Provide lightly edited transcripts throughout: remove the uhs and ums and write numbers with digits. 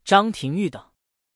张廷玉等。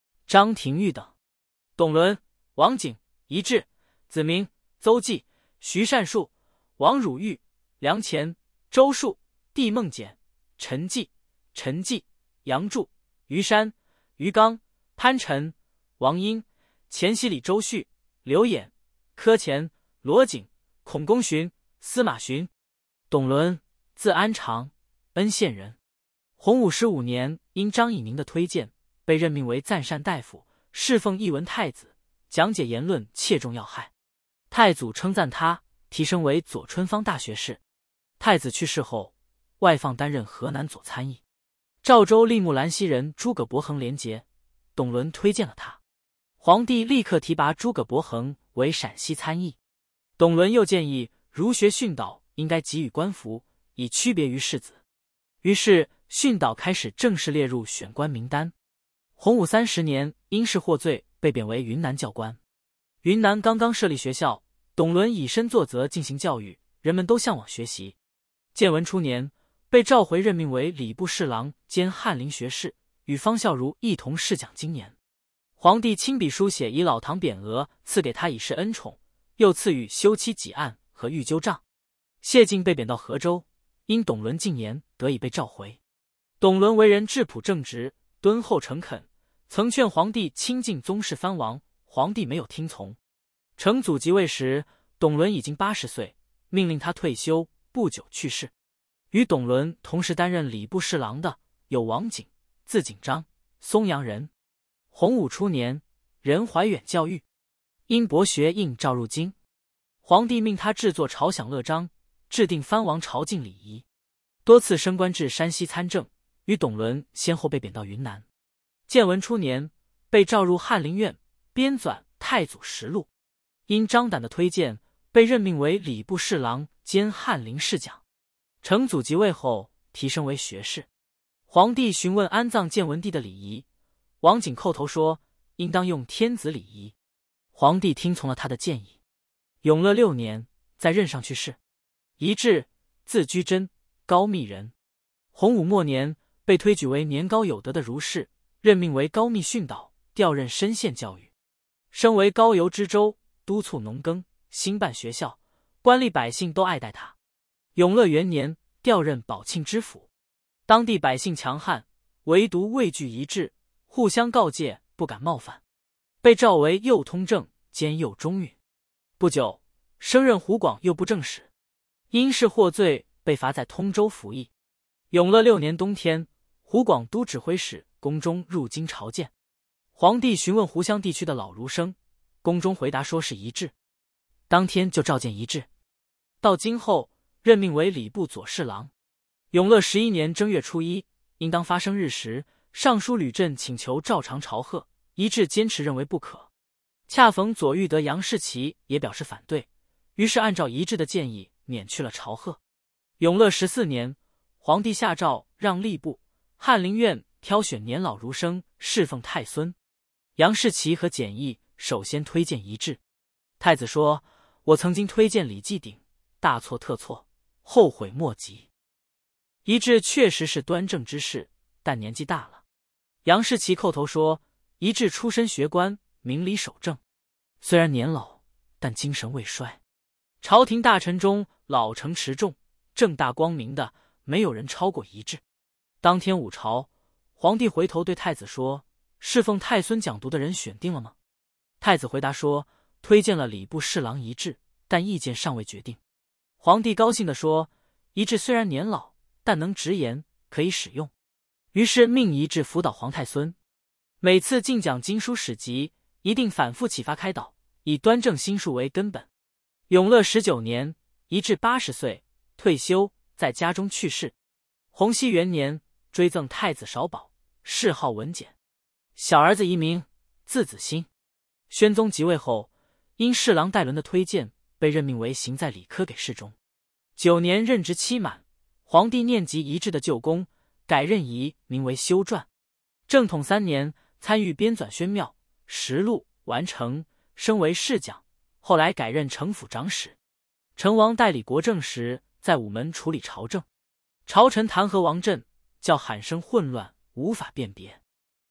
董伦、王景、仪志，子明、邹忌、徐善树、王汝玉、梁乾、周树、帝孟简、陈济、杨柱、于山、于刚、潘晨、王英、钱熙礼、周旭、刘演、柯乾、罗景、孔公询、司马询。董伦，字安长，恩县人。洪武15年，因张以宁的推荐，被任命为赞善大夫，侍奉义文太子，讲解言论切中要害。太祖称赞他，提升为左春方大学士。太子去世后，外放担任河南左参议。赵州利木兰西人诸葛伯衡廉洁，董伦推荐了他。皇帝立刻提拔诸葛伯衡为陕西参议。董伦又建议儒学训导应该给予官服，以区别于士子。于是训导开始正式列入选官名单。洪武30年，因事获罪，被贬为云南教官。云南刚刚设立学校，董伦以身作则进行教育，人们都向往学习。建文初年，被召回任命为礼部侍郎兼翰林学士，与方孝孺一同侍讲经年。皇帝亲笔书写以老堂匾额赐给他以示恩宠，又赐予修葺己案和御纠杖。谢晋被贬到河州，因董伦进言，得以被召回。董伦为人质朴正直，敦厚诚恳，曾劝皇帝亲近宗室藩王，皇帝没有听从。成祖即位时，董伦已经80岁，命令他退休，不久去世。与董伦同时担任礼部侍郎的有王景，字景章，松阳人。洪武初年，任怀远教育，因博学应召入京。皇帝命他制作朝享乐章，制定藩王朝觐礼仪，多次升官至山西参政。与董伦先后被贬到云南。建文初年，被召入翰林院，编纂《太祖实录》。因张胆的推荐，被任命为礼部侍郎兼翰林侍讲。成祖即位后，提升为学士。皇帝询问安葬建文帝的礼仪，王景叩头说，应当用天子礼仪。皇帝听从了他的建议。永乐6年，在任上去世。仪志，字居贞，高密人。洪武末年，被推举为年高有德的儒士，任命为高密训导，调任深县教育。身为高邮知州，督促农耕，兴办学校，官吏百姓都爱戴他。永乐元年，调任宝庆知府。当地百姓强悍，唯独畏惧仪志，互相告诫，不敢冒犯。被召为右通政兼右中允。不久，升任湖广右布政使。因事获罪，被罚在通州服役。永乐6年冬天，湖广都指挥使宫中入京朝见。皇帝询问湖湘地区的老儒生，宫中回答说是仪志。当天就召见仪志。到京后，任命为礼部左侍郎。永乐11年正月初1，应当发生日时，尚书吕震请求照常朝贺，仪志坚持认为不可。恰逢左御德杨士奇也表示反对，于是按照仪志的建议，免去了朝贺。永乐14年，皇帝下诏让吏部、翰林院挑选年老儒生侍奉太孙。杨士奇和简易首先推荐仪志。太子说，我曾经推荐李继鼎，大错特错，后悔莫及。仪志确实是端正之士，但年纪大了。杨士奇叩头说，仪志出身学官，明理守正，虽然年老，但精神未衰。朝廷大臣中老成持重，正大光明的，没有人超过仪志。当天午朝，皇帝回头对太子说，侍奉太孙讲读的人选定了吗？太子回答说，推荐了礼部侍郎仪志，但意见尚未决定。皇帝高兴地说，仪志虽然年老，但能直言，可以使用。于是命仪志辅导皇太孙，每次进讲经书史籍，一定反复启发开导，以端正心术为根本。永乐19年，仪志80岁，退休，在家中去世。洪熙元年，追赠太子少保，谥号文简。小儿子遗名，字子欣。宣宗即位后，因侍郎戴伦的推荐，被任命为行在礼科给事中。9年任职期满，皇帝念及仪志的旧功，改任仪名为修撰。正统3年，参与编纂宣庙实录，完成，升为侍讲，后来改任城府长史。成王代理国政时，在午门处理朝政，朝臣弹劾王振，叫喊声混乱，无法辨别。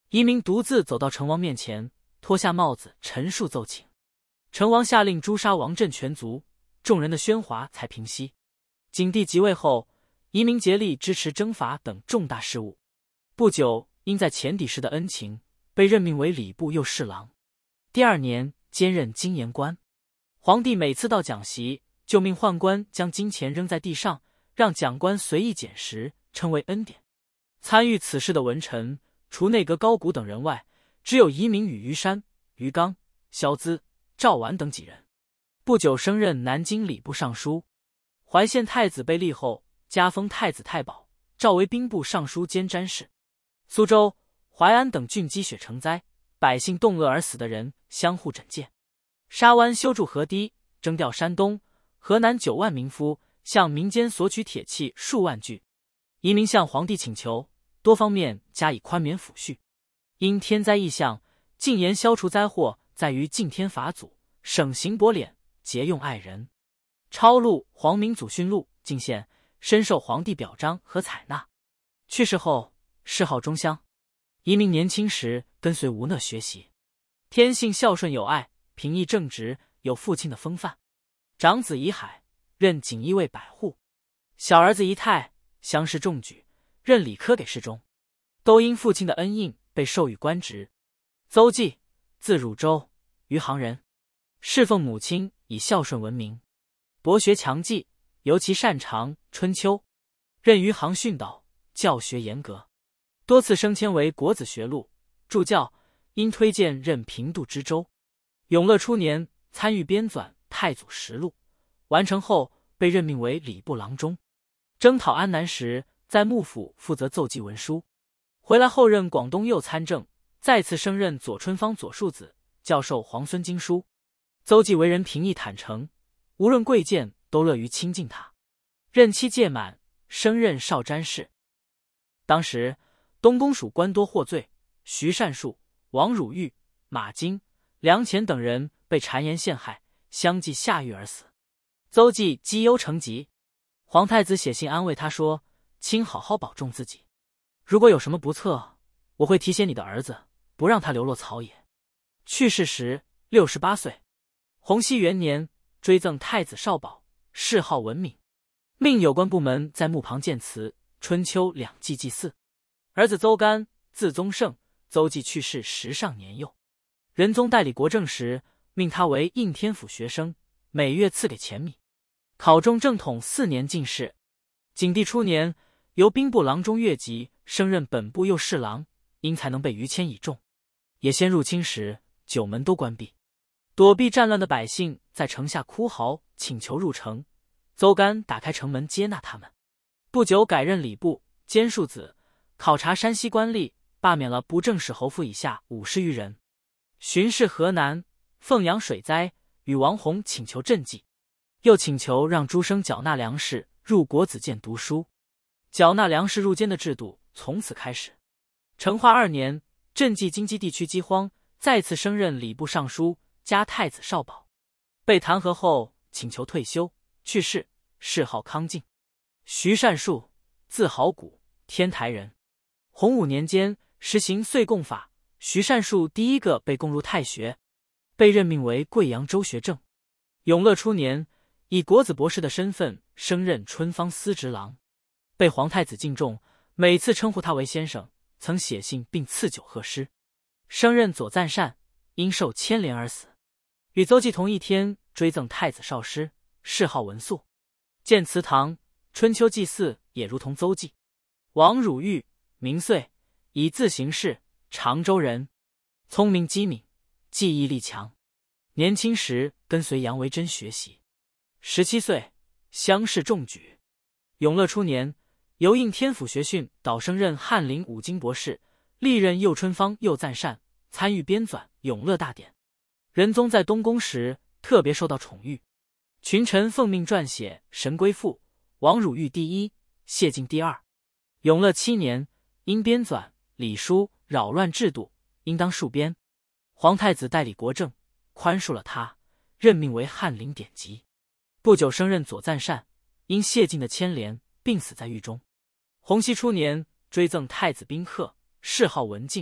移民独自走到成王面前，脱下帽子陈述奏请。成王下令诛杀王振全族，众人的喧哗才平息。景帝即位后，移民竭力支持征伐等重大事务。不久，因在前邸时的恩情，被任命为礼部右侍郎。第2年，兼任金言官。皇帝每次到讲席，就命宦官将金钱扔在地上，让讲官随意捡拾，称为恩典。参与此事的文臣，除内阁高古等人外，只有移民与于山、于刚、萧资、赵绾等几人。不久升任南京礼部尚书。怀县太子被立后，加封太子太保，召为兵部尚书兼詹事。苏州、淮安等郡积雪成灾，百姓冻饿而死的人相互枕藉。沙湾修筑河堤，征调山东、河南9万民夫，向民间索取铁器数万具。移民向皇帝请求，多方面加以宽免抚恤。因天灾异象，进言消除灾祸在于敬天法祖，省刑薄敛，节用爱人。抄录《皇明祖训录》进献，深受皇帝表彰和采纳。去世后，谥号忠襄。移民年轻时跟随吴讷学习，天性孝顺有爱，平易正直，有父亲的风范。长子仪海任锦衣卫百户，小儿子仪泰乡试中举，任理科给事中，都因父亲的恩荫被授予官职。邹忌，字汝州，余杭人，侍奉母亲以孝顺闻名，博学强记，尤其擅长《春秋》，任余杭训导，教学严格，多次升迁为国子学录助教，因推荐任平度知州。永乐初年参与编纂《太祖实录》，完成后被任命为礼部郎中。征讨安南时，在幕府负责奏记文书。回来后任广东右参政，再次升任左春芳左庶子，教授皇孙经书。邹忌为人平易坦诚，无论贵贱都乐于亲近他。任期届满，升任少詹事。当时东宫属官多获罪，徐善树、王汝玉、马经、梁乾等人被谗言陷害，相继下狱而死。邹忌积忧成疾，皇太子写信安慰他说：“请好好保重自己，如果有什么不测，我会提携你的儿子，不让他流落草野。”去世时68岁。洪熙元年，追赠太子少保，谥号文敏，命有关部门在墓旁建祠，春秋2季祭祀。儿子邹干，字宗盛，邹忌去世时尚年幼。仁宗代理国政时，命他为应天府学生，每月赐给钱米。考中正统4年进士。景帝初年，由兵部郎中越级升任本部右侍郎，因才能被于谦倚重。野先入侵时，9门都关闭，躲避战乱的百姓在城下哭嚎，请求入城。邹干打开城门接纳他们。不久改任礼部兼庶子，考察山西官吏，罢免了不正使侯府以下50余人。巡视河南、凤阳水灾，与王弘请求赈济，又请求让诸生缴纳粮食入国子监读书。缴纳粮食入监的制度从此开始。成化2年，赈济京畿地区饥荒，再次升任礼部尚书，加太子少保。被弹劾后请求退休，去世，谥号康敬。徐善树，字好古，天台人。洪武年间实行岁贡法，徐善树第一个被供入太学，被任命为贵阳州学政。永乐初年，以国子博士的身份升任春芳司职郎，被皇太子敬重，每次称呼他为先生，曾写信并赐酒贺诗。升任左赞善，因受牵连而死。与邹忌同一天追赠太子少师，谥号文肃。建祠堂，春秋祭祀也如同邹忌。王汝玉，名岁，以字行事，常州人，聪明机敏，记忆力强。年轻时跟随杨维桢学习，17岁乡试中举。永乐初年，由应天府学训导升任翰林五经博士，历任右春芳、右赞善，参与编纂《永乐大典》。仁宗在东宫时特别受到宠遇，群臣奉命撰写《神归赋》，王汝玉第一，谢晋第二。永乐7年，因编纂礼书扰乱制度，应当戍边。皇太子代理国政，宽恕了他，任命为翰林典籍。不久升任左赞善，因谢晋的牵连，病死在狱中。洪熙初年追赠太子宾客，谥号文敬，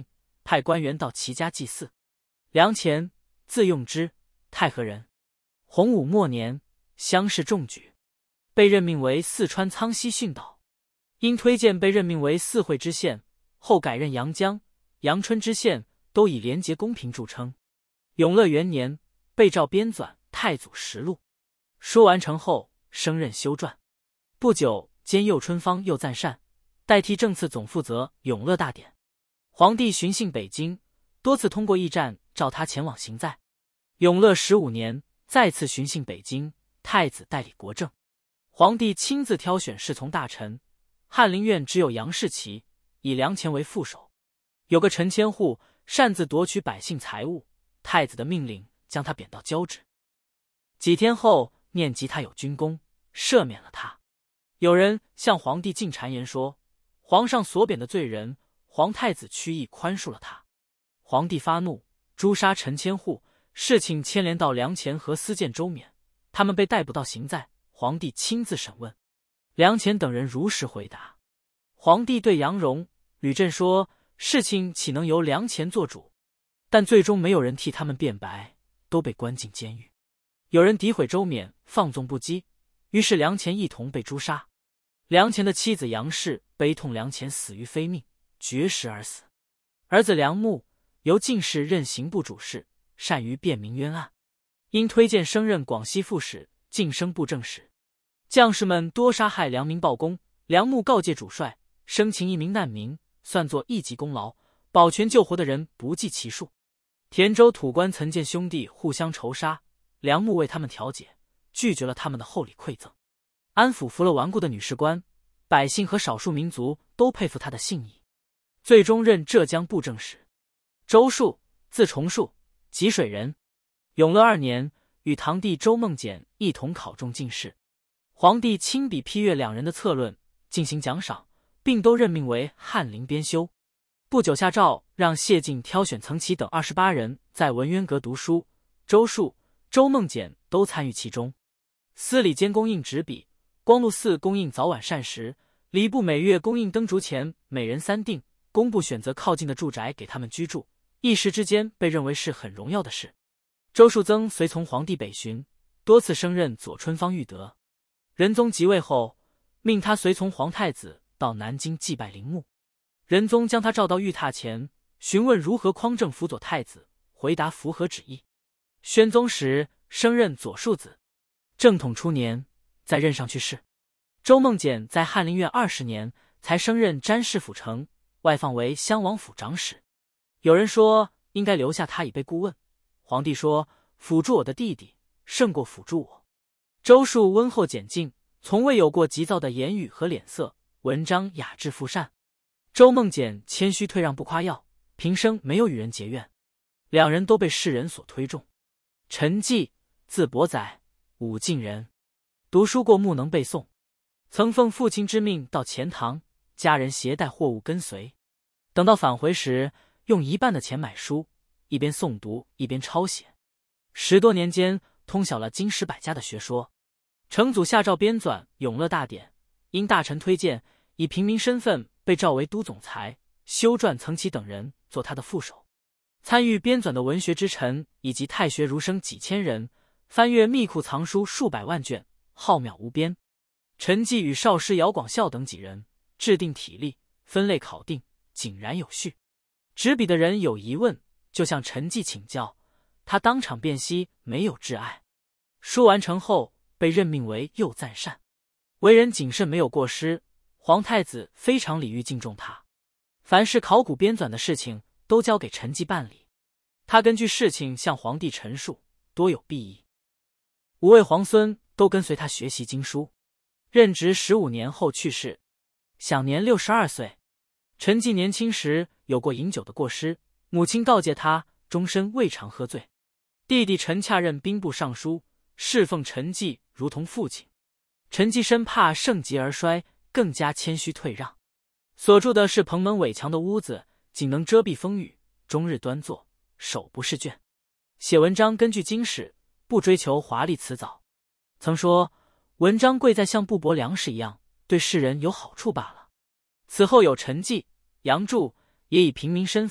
派官员到其家祭祀。梁乾，字用之，太和人。洪武末年，乡试中举，被任命为四川苍溪训导。因推荐被任命为四会知县，后改任阳江、阳春知县，都以廉洁公平著称。永乐元年，被诏编纂《太祖实录》，书完成后，升任修撰。不久，兼右春芳右赞善，代替政次总负责永乐大典。皇帝巡幸北京，多次通过驿站召他前往行在。永乐15年，再次巡幸北京，太子代理国政。皇帝亲自挑选侍从大臣，翰林院只有杨士奇，以梁乾为副手。有个陈千户擅自夺取百姓财物，太子的命令将他贬到交趾。几天后，念及他有军功，赦免了他。有人向皇帝进谗言说，皇上所贬的罪人，皇太子屈意宽恕了他。皇帝发怒，诛杀陈千户，事情牵连到梁乾和司谏周冕，他们被逮捕到行在，皇帝亲自审问。梁乾等人如实回答。皇帝对杨荣、吕震说，事情岂能由梁乾做主？但最终没有人替他们辩白，都被关进监狱。有人诋毁周冕，放纵不羁，于是梁乾一同被诛杀。梁乾的妻子杨氏悲痛梁乾死于非命，绝食而死。儿子梁穆由进士任刑部主事，善于辩明冤案，因推荐升任广西副使，晋升布政使。将士们多杀害良民报功，梁穆告诫主帅，生擒一名难民，算作一级功劳，保全救活的人不计其数。田州土官曾见兄弟互相仇杀，梁穆为他们调解，拒绝了他们的厚礼馈赠，安抚服了顽固的女士官，百姓和少数民族都佩服他的信义。最终任浙江布政使。周树，字重树，吉水人。永乐2年，与堂弟周梦简一同考中进士。皇帝亲笔批阅两人的策论，进行奖赏，并都任命为翰林编修。不久下诏让谢晋挑选曾琦等28人在文渊阁读书，周树、周梦简都参与其中。司礼监供应纸笔，光禄寺供应早晚膳食，礼部每月供应灯烛钱，每人3锭，工部选择靠近的住宅给他们居住，一时之间被认为是很荣耀的事。周树曾随从皇帝北巡，多次升任左春芳御德。仁宗即位后，命他随从皇太子到南京祭拜陵墓。仁宗将他召到御榻前，询问如何匡正辅佐太子，回答符合旨意。宣宗时升任左庶子。正统初年，在任上去世。周梦简在翰林院20年，才升任詹事府丞，外放为襄王府长史。有人说应该留下他以备顾问，皇帝说辅助我的弟弟胜过辅助我。周树温厚简静，从未有过急躁的言语和脸色，文章雅致富善。周梦简谦虚退让不夸耀，平生没有与人结怨，两人都被世人所推重。陈济，字伯载，武进人，读书过目，能背诵，曾奉父亲之命到钱塘，家人携带货物跟随，等到返回时，用一半的钱买书，一边诵读一边抄写，10多年间通晓了经史百家的学说。成祖下诏编纂《永乐大典》，因大臣推荐，以平民身份被召为都总裁，修撰曾琦等人做他的副手。参与编纂的文学之臣以及太学儒生几千人，翻阅密库藏书数百万卷，浩渺无边。陈济与少师姚广孝等几人制定体例，分类考定，井然有序。执笔的人有疑问，就向陈济请教，他当场辨析，没有挚爱。书完成后，被任命为右赞善，为人谨慎，没有过失。皇太子非常礼遇敬重他，凡是考古编纂的事情都交给陈济办理，他根据事情向皇帝陈述，多有裨益。5位皇孙都跟随他学习经书。任职15年后去世，享年62岁。陈济年轻时有过饮酒的过失，母亲告诫他终身未尝喝醉。弟弟陈洽任兵部尚书，侍奉陈济如同父亲。陈济生怕盛极而衰，更加谦虚退让。所住的是蓬门伟墙的屋子，仅能遮蔽风雨，终日端坐，手不释卷。写文章根据经史，不追求华丽辞藻。曾说文章贵在像布帛粮食一样，对世人有好处罢了。此后有陈济、杨柱也以平民身份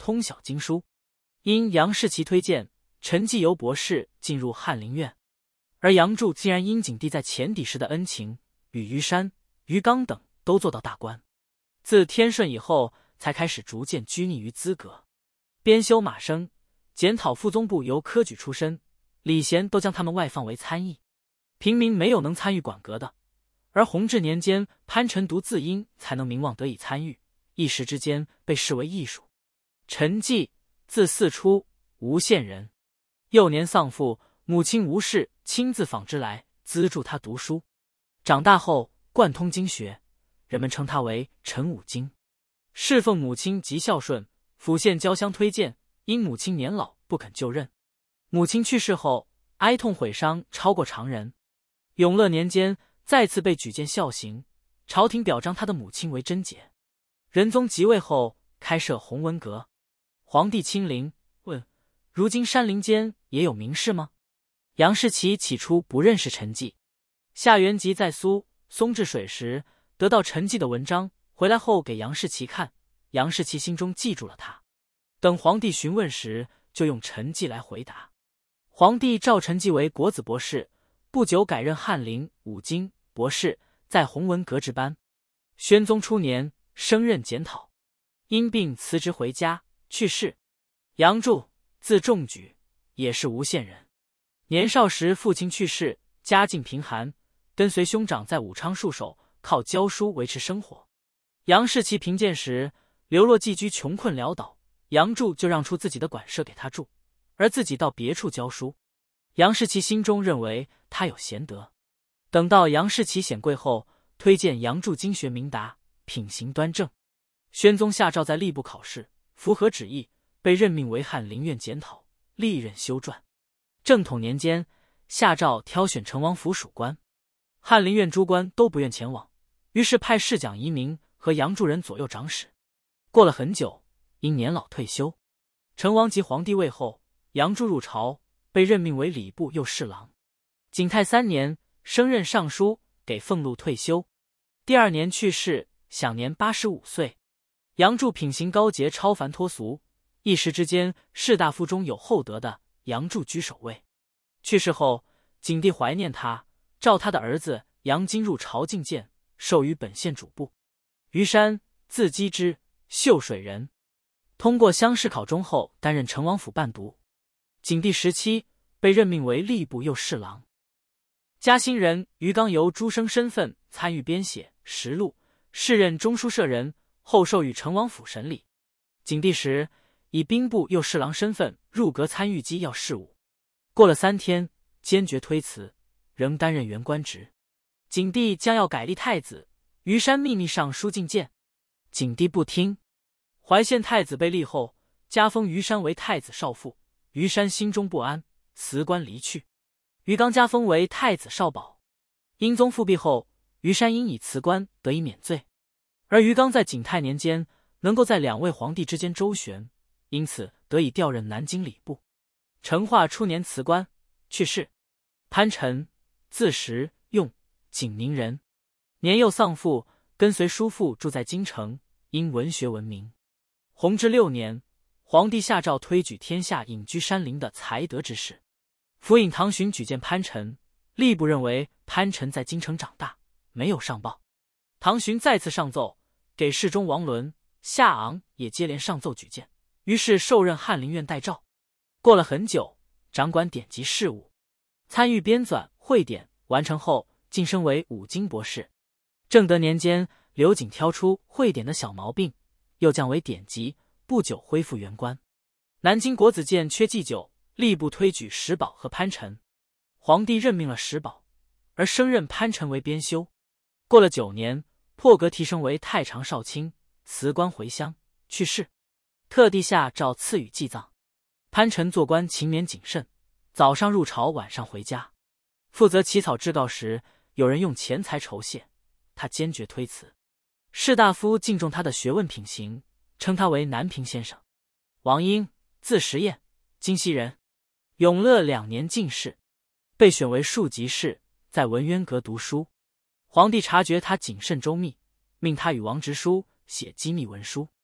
通晓经书。因杨士奇推荐，陈继由博士进入翰林院，而杨柱竟然因景帝在前邸时的恩情，与于山、于刚等都做到大官。自天顺以后，才开始逐渐拘泥于资格。编修马生、检讨副宗部由科举出身，礼贤都将他们外放为参议，平民没有能参与管阁的。而弘治年间，潘辰独自因才能名望得以参与，一时之间被视为艺术。陈继，字嗣初，吴县人。幼年丧父，母亲吴氏亲自纺织来资助他读书。长大后贯通经学，人们称他为陈武经。侍奉母亲极孝顺，府县交乡推荐，因母亲年老不肯就任。母亲去世后，哀痛毁伤超过常人。永乐年间再次被举荐孝行，朝廷表彰他的母亲为贞洁。仁宗即位后，开设弘文阁。皇帝亲临，问：如今山林间也有名士吗？杨士奇起初不认识陈继。夏元吉在松治水时得到陈继的文章，回来后给杨士奇看，杨士奇心中记住了他。等皇帝询问时，就用陈继来回答。皇帝召陈继为国子博士，不久改任翰林武经博士，在弘文阁值班。宣宗初年升任检讨，因病辞职回家，去世。杨柱，字仲举，也是吴县人。年少时父亲去世，家境贫寒，跟随兄长在武昌戍守，靠教书维持生活。杨士奇贫贱时流落寄居，穷困潦倒，杨柱就让出自己的馆舍给他住，而自己到别处教书。杨士奇心中认为他有贤德，等到杨士奇显贵后，推荐杨柱经学明达，品行端正。宣宗下诏在吏部考试，符合旨意，被任命为翰林院检讨，历任修撰。正统年间，下诏挑选成王府属官，翰林院诸官都不愿前往，于是派侍讲遗民和杨柱人左右长史。过了很久，因年老退休。成王即皇帝位后，杨柱入朝，被任命为礼部右侍郎。景泰3年升任尚书，给俸禄退休。第2年去世，享年85岁。杨柱品行高洁，超凡脱俗，一时之间士大夫中有厚德的，杨柱居首位。去世后，景帝怀念他，召他的儿子杨金入朝觐见，授予本县主簿。于山，字基之，秀水人。通过乡试考中后，担任成王府伴读。景帝时期被任命为吏部右侍郎。嘉兴人于刚由诸生身份参与编写实录，世任中书舍人，后授予成王府审理。景帝时以兵部右侍郎身份入阁参与机要事务。过了3天，坚决推辞，仍担任原官职。景帝将要改立太子，于山秘密上书进谏，景帝不听。怀县太子被立后，加封于山为太子少傅，于山心中不安，辞官离去。于刚加封为太子少保。英宗复辟后，于山因以辞官得以免罪，而于刚在景泰年间能够在2位皇帝之间周旋，因此得以调任南京礼部。成化初年辞官，去世。潘辰，字时用，景宁人。年幼丧父，跟随叔父住在京城，因文学闻名。弘治6年，皇帝下诏推举天下隐居山林的才德之士。府尹唐询举荐潘辰，吏部认为潘辰在京城长大，没有上报。唐询再次上奏，给侍中王伦、夏昂也接连上奏举荐，于是受任翰林院待诏。过了很久，掌管典籍事务，参与编纂汇典，完成后晋升为武经博士。正德年间，刘瑾挑出汇典的小毛病，又降为典籍，不久恢复原官。南京国子监缺祭酒，吏部推举石宝和潘辰，皇帝任命了石宝，而升任潘辰为编修。过了9年，破格提升为太常少卿，辞官回乡，去世。特地下诏赐予祭葬。潘辰做官勤勉谨慎，早上入朝，晚上回家。负责起草制告时，有人用钱财酬谢，他坚决推辞。士大夫敬重他的学问品行，称他为南平先生。王英，字时彦，京西人。永乐2年进士，被选为庶吉士，在文渊阁读书。皇帝察觉他谨慎周密，命他与王直书写机密文书。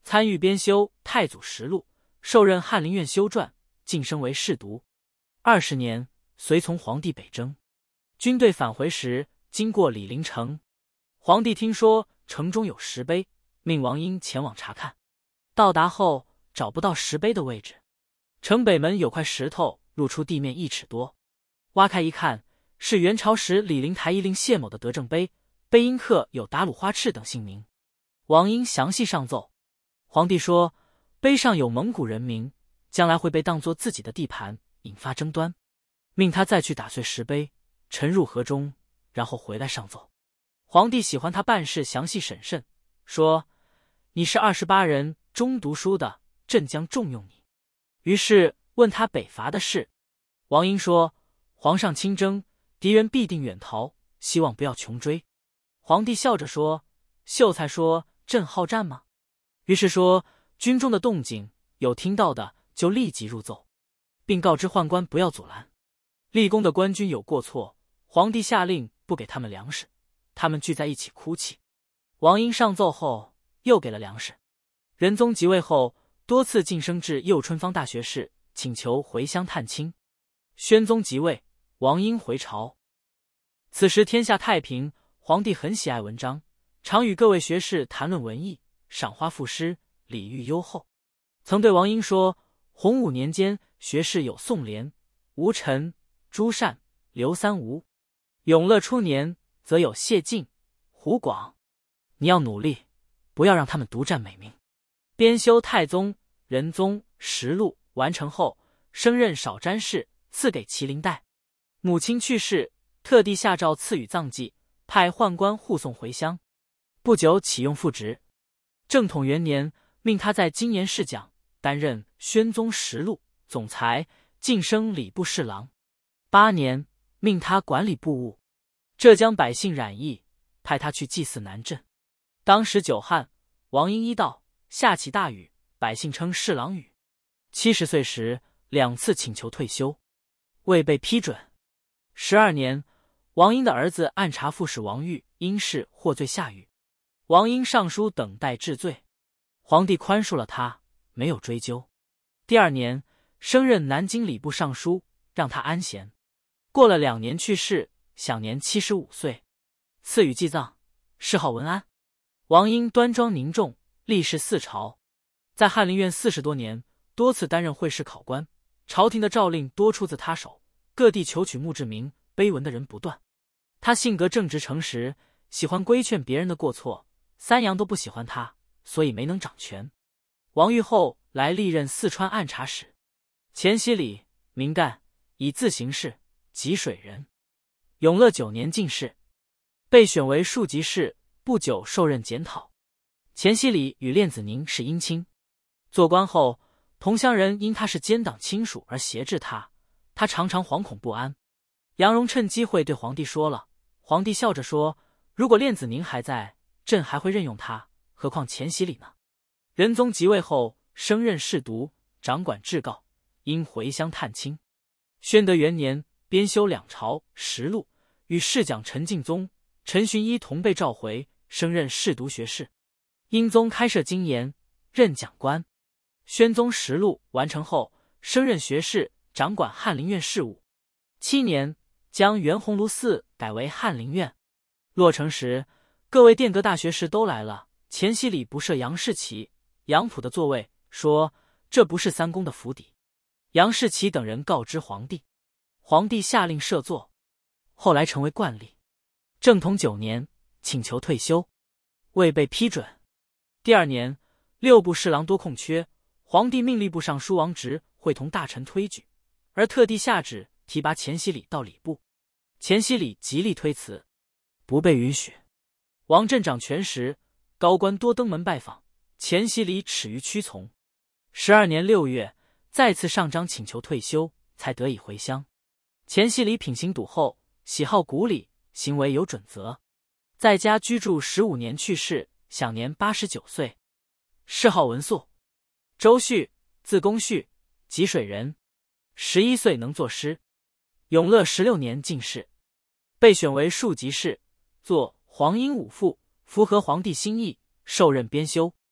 参与编修《太祖实录》，受任翰林院修撰，晋升为侍读。20年，随从皇帝北征。军队返回时，经过李陵城。皇帝听说城中有石碑，命王英前往查看。到达后找不到石碑的位置，城北门有块石头露出地面1尺多，挖开一看，是元朝时李陵台一令谢某的德政碑，碑印刻有达鲁花赤等姓名。王英详细上奏，皇帝说碑上有蒙古人名，将来会被当作自己的地盘，引发争端，命他再去打碎石碑，沉入河中，然后回来上奏。皇帝喜欢他办事详细审慎，说你是28人中读书的，朕将重用你。于是问他北伐的事。王英说皇上亲征，敌人必定远逃，希望不要穷追。皇帝笑着说，秀才说朕好战吗？于是说军中的动静，有听到的就立即入奏，并告知宦官不要阻拦。立功的官军有过错，皇帝下令不给他们粮食，他们聚在一起哭泣。王英上奏后又给了粮食。仁宗即位后，多次晋升至右春芳大学士，请求回乡探亲。宣宗即位，王英回朝。此时天下太平，皇帝很喜爱文章，常与各位学士谈论文艺，赏花赋诗，礼遇优厚。曾对王英说，洪武年间学士有宋濂、吴臣、朱善、刘三吴；永乐初年则有谢晋、胡广。你要努力，不要让他们独占美名。编修太宗、仁宗实录完成后，升任少詹事，赐给麒麟带。母亲去世，特地下诏赐予葬祭，派宦官护送回乡。不久启用复职。正统元年，命他在金岩侍讲，担任宣宗实录总裁，晋升礼部侍郎。8年，命他管理部务。浙江百姓染疫，派他去祭祀南镇。当时久旱，王英一到，下起大雨，百姓称侍郎雨。70岁时2次请求退休，未被批准。12年，王英的儿子按察副使王玉因事获罪下狱，王英上书等待治罪，皇帝宽恕了他，没有追究。第2年，升任南京礼部尚书，让他安闲。过了2年去世，享年75岁，赐予祭葬，谥号文安。王英端庄凝重，历仕4朝，在翰林院40多年，多次担任会试考官，朝廷的诏令多出自他手，各地求取墓志铭碑文的人不断。他性格正直诚实，喜欢规劝别人的过错，3阳都不喜欢他，所以没能掌权。王玉后来历任四川按察使。钱熙礼，名干，以字行事，吉水人。永乐9年进士，被选为庶吉士，不久受任检讨。钱熙礼与练子宁是姻亲，做官后，同乡人因他是奸党亲属而挟制他，他常常惶恐不安。杨荣趁机会对皇帝说了，皇帝笑着说，如果练子宁还在，朕还会任用他，何况钱熙礼呢？仁宗即位后，升任侍读，掌管制告，因回乡探亲。宣德元年，编修2朝实录，与侍讲陈敬宗、陈循一同被召回，升任侍读学士。英宗开设经研，任讲官。宣宗实录完成后，升任学士，掌管翰林院事务。7年，将元鸿胪寺改为翰林院。落成时，各位殿阁大学士都来了，钱熙礼不设杨士奇、杨溥的座位，说这不是3公的府邸。杨士奇等人告知皇帝，皇帝下令设座，后来成为惯例。正统9年，请求退休，未被批准。第2年，6部侍郎多空缺，皇帝命吏部尚书王直会同大臣推举，而特地下旨提拔钱熙礼到礼部。钱熙礼极力推辞，不被允许。王振掌权时，高官多登门拜访，钱熙礼耻于屈从。12年6月，再次上章请求退休，才得以回乡。钱熙礼品行笃厚，喜好古礼，行为有准则，在家居住15年去世，享年89岁。谥号文肃。周旭，字公旭，吉水人。11岁能作诗。永乐16年进士，被选为庶吉士，作黄莺五赋，符合皇帝心意，受任编修。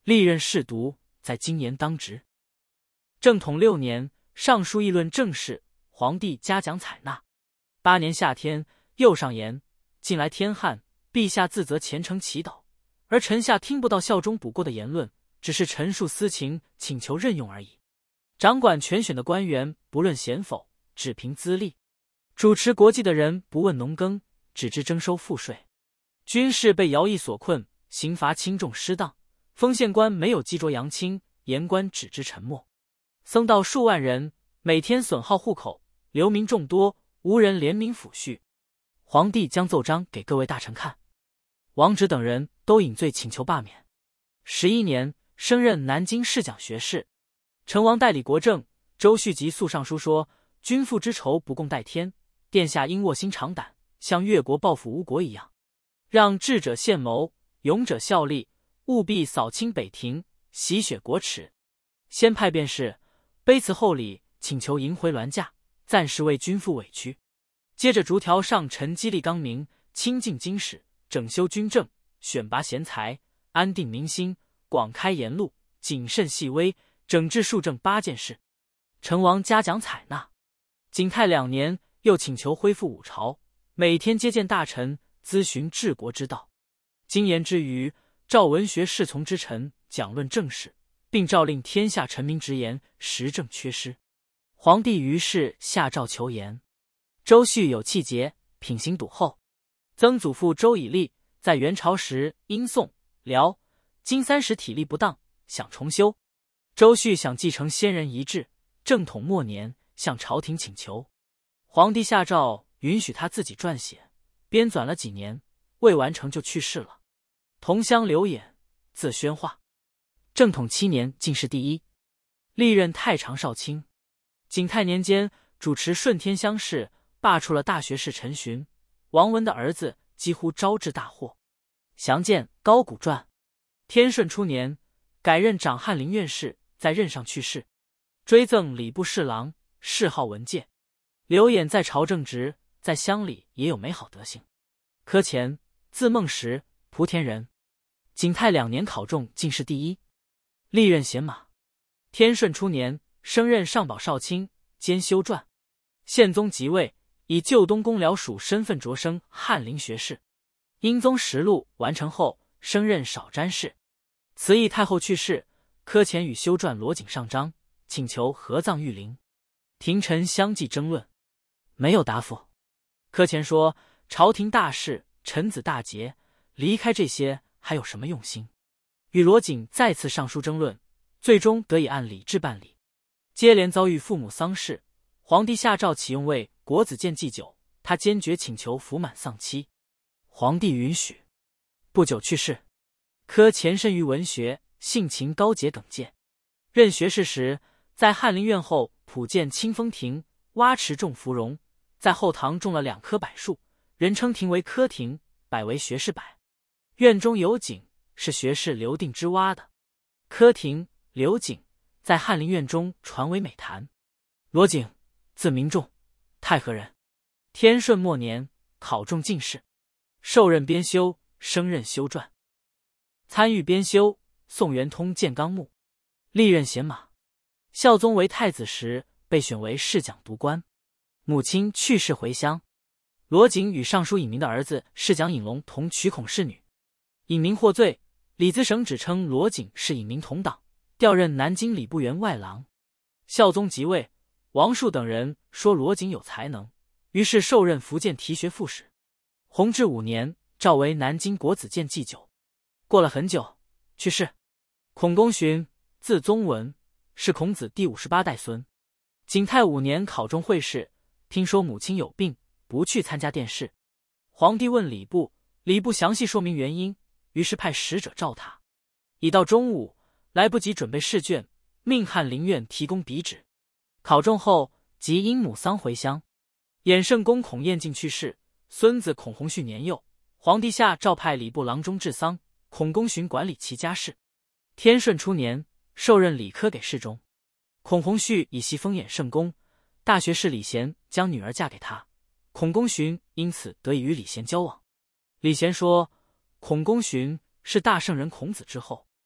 历任侍读，在今年当职。正统6年，尚书议论政事，皇帝嘉奖采纳。8年夏天，又上言：近来天旱，陛下自责虔诚祈祷，而臣下听不到效忠补过的言论，只是陈述私情，请求任用而已。掌管权选的官员，不论贤否，只凭资历；主持国际的人，不问农耕，只知征收赋税。军士被徭役所困，刑罚轻重失当；封县官没有积浊扬清，言官只知沉默。僧道数万人，每天损耗户口，流民众多，无人怜悯抚恤。皇帝将奏章给各位大臣看，王直等人都引罪请求罢免。11年，升任南京侍讲学士。成王代理国政，周旭急诉上书说：君父之仇不共戴天，殿下应卧薪尝胆，像越国报复吴国一样，让智者献谋，勇者效力，务必扫清北庭，洗雪国耻。先派便是卑辞厚礼，请求迎回銮驾，暂时为君父委屈。接着逐条上陈激励纲明，清净经史，整修军政，选拔贤才，安定民心，广开言路，谨慎细微，整治庶政8件事。成王嘉奖采纳。景泰2年，又请求恢复五朝，每天接见大臣，咨询治国之道。今言之余，诏文学侍从之臣讲论政事，并诏令天下臣民直言，时政缺失。皇帝于是下诏求言。周旭有气节，品行笃厚。曾祖父周以立在元朝时因宋、辽、金3时体力不当，想重修。周旭想继承先人遗志，正统末年向朝廷请求，皇帝下诏允许他自己撰写，编纂了几年，未完成就去世了。同乡刘演，字宣化，正统7年进士第1，历任太常少卿。景泰年间主持顺天乡试，罢黜了大学士陈询，王文的儿子几乎招致大祸。详见《高古传》。天顺初年，改任长翰林院士，在任上去世，追赠礼部侍郎，谥号文介。刘演在朝正直，在乡里也有美好德行。柯乾，字孟实，莆田人。景泰2年考中进士第1，历任贤马。天顺初年，升任上宝少卿，兼修撰。宪宗即位，以旧东公僚属身份擢升翰林学士。英宗实录完成后，升任少詹事。慈禧太后去世，柯乾与修撰罗景上章，请求合葬玉陵。廷臣相继争论，没有答复。柯乾说：朝廷大事，臣子大节，离开这些还有什么用心？与罗景再次上书争论，最终得以按礼制办理。接连遭遇父母丧事，皇帝下诏启用为国子监祭酒，他坚决请求服满丧期，皇帝允许。不久去世。柯乾甚于文学，性情高洁耿介。任学士时，在翰林院后普建清风亭，挖池种芙蓉，在后堂种了2棵柏树，人称亭为柯亭，柏为学士柏。院中有井，是学士刘定之挖的。柯亭、刘景在翰林院中传为美谈。罗景，字明仲，太和人。天顺末年考中进士，受任编修，升任修撰。参与编修《宋元通鉴纲目》，历任贤马。孝宗为太子时，被选为侍讲读官。母亲去世回乡。罗景与尚书尹明的儿子侍讲尹龙同娶孔氏女，尹明获罪，李自省指称罗景是尹明同党，调任南京礼部员外郎。孝宗即位，王树等人说罗景有才能，于是受任福建提学副使。弘治5年，召为南京国子监祭酒。过了很久，去世。孔公询，字宗文，是孔子第58代孙。景泰5年考中会试，听说母亲有病，不去参加殿试。皇帝问礼部，礼部详细说明原因，于是派使者召他。已到中午，来不及准备试卷，命翰林院提供笔纸。考中后，即因母丧回乡。衍圣公孔彦敬去世，孙子孔弘旭年幼，皇帝下诏派礼部郎中治丧，孔公询管理其家事。天顺初年，受任理科给事中。孔弘旭以袭封衍圣公，大学士李贤将女儿嫁给他，孔公询因此得以与李贤交往。李贤说，孔公询是大圣人孔子之后，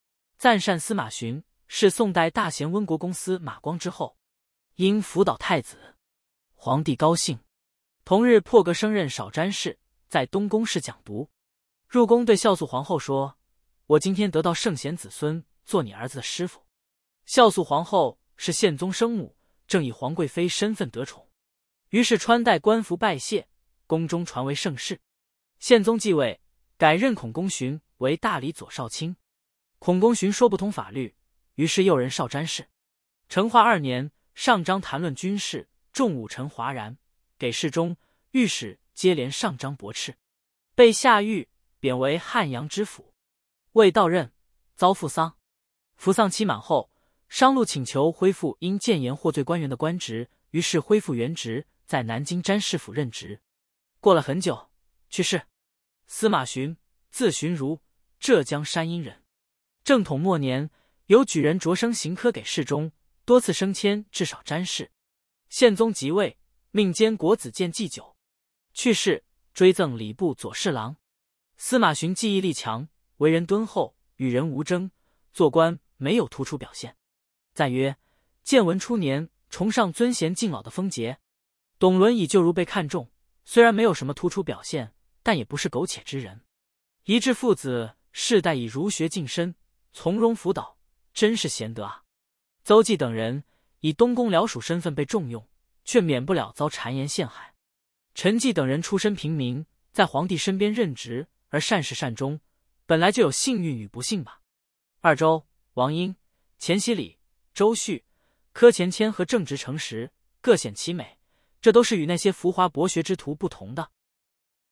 赞善司马询是宋代大贤温国公司马光之后，因辅导太子，皇帝高兴。同日破格升任少詹事，在东宫侍讲读。入宫对孝肃皇后说：“我今天得到圣贤子孙，做你儿子的师傅。”孝肃皇后是宪宗生母，正以皇贵妃身份得宠，于是穿戴官服拜谢，宫中传为盛事。宪宗继位，改任孔公询为大理左少卿。孔公询说不通法律，于是又任少詹事。成化2年，上章谈论军事，众武臣哗然，给侍中、御史接连上章驳斥，被下狱，贬为汉阳知府。未到任，遭父丧。服丧期满后，商路请求恢复因谏言获罪官员的官职，于是恢复原职，在南京詹事府任职。过了很久，去世。司马询，字询如，浙江山阴人。正统末年，有举人擢升刑科给侍中，多次升迁至少詹事。宪宗即位，命兼国子监祭酒。去世，追赠礼部左侍郎。司马询记忆力强，为人敦厚，与人无争，做官没有突出表现。赞曰：建文初年，崇尚尊贤敬老的风节。董伦以旧儒被看重，虽然没有什么突出表现，但也不是苟且之人。仪志父子世代以儒学近身，从容辅导，真是贤德啊。邹忌等人以东宫僚属身份被重用，却免不了遭谗言陷害。陈济等人出身平民，在皇帝身边任职而善始善终，本来就有幸运与不幸吧。二周、王英、钱熙礼、周旭、柯乾谦和正直诚实，各显其美，这都是与那些浮华博学之徒不同的。